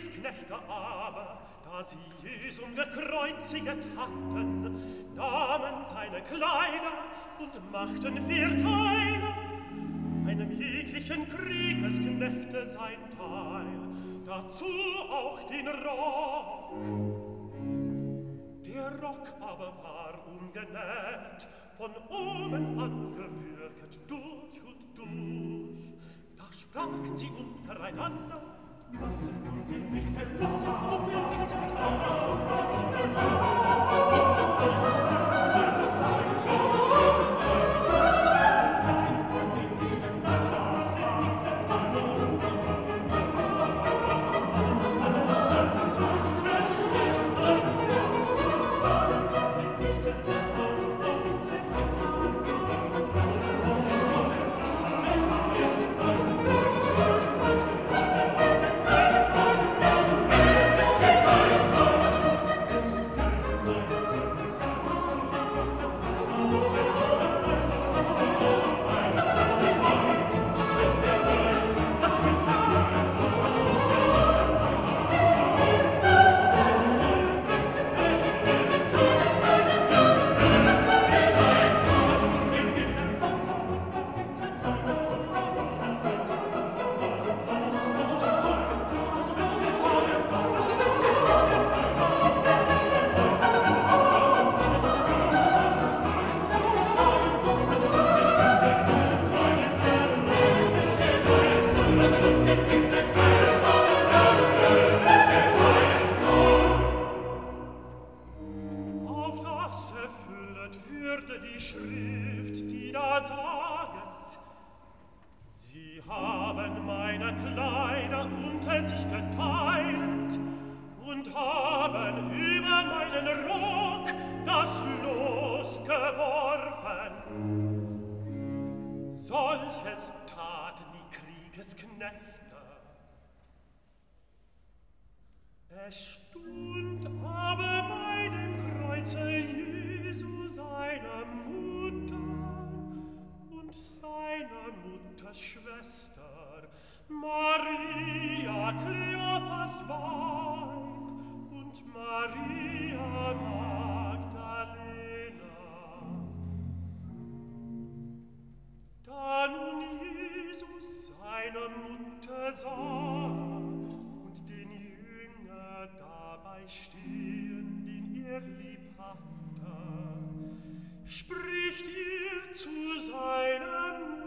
Kriegsknechte aber, da sie Jesum gekreuziget hatten, nahmen seine Kleider und machten 4 Teile, einem jeglichen Kriegsknechte sein Teil, dazu auch den Rock. Der Rock aber war ungenäht, von oben angewürgt durch und durch. Da sprachen sie untereinander: Lassen uns ihn nicht entlassen, und wir nicht Solches taten die Kriegsknechte. Es stund aber bei dem Kreuze Jesu seine Mutter und seine Mutters Schwester, Maria Kleophas Weib und Maria Magdalena. Da nun Jesus seine Mutter sah und den Jünger dabei stehen, den er lieb hatte, spricht er zu seiner Mutter: